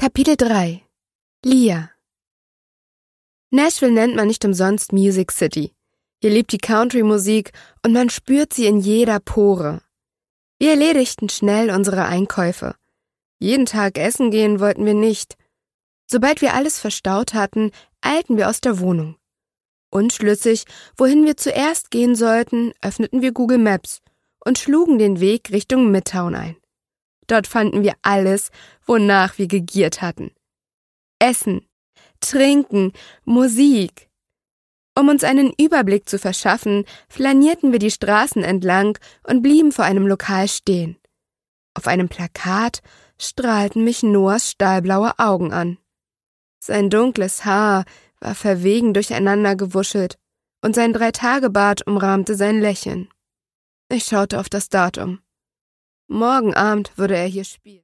Kapitel 3 Leah. Nashville nennt man nicht umsonst Music City. Hier lebt die Country-Musik und man spürt sie in jeder Pore. Wir erledigten schnell unsere Einkäufe. Jeden Tag essen gehen wollten wir nicht. Sobald wir alles verstaut hatten, eilten wir aus der Wohnung. Unschlüssig, wohin wir zuerst gehen sollten, öffneten wir Google Maps und schlugen den Weg Richtung Midtown ein. Dort fanden wir alles, wonach wir gegiert hatten. Essen, Trinken, Musik. Um uns einen Überblick zu verschaffen, flanierten wir die Straßen entlang und blieben vor einem Lokal stehen. Auf einem Plakat strahlten mich Noahs stahlblaue Augen an. Sein dunkles Haar war verwegen durcheinander gewuschelt und sein 3-Tage-Bart umrahmte sein Lächeln. Ich schaute auf das Datum. Morgen Abend würde er hier spielen.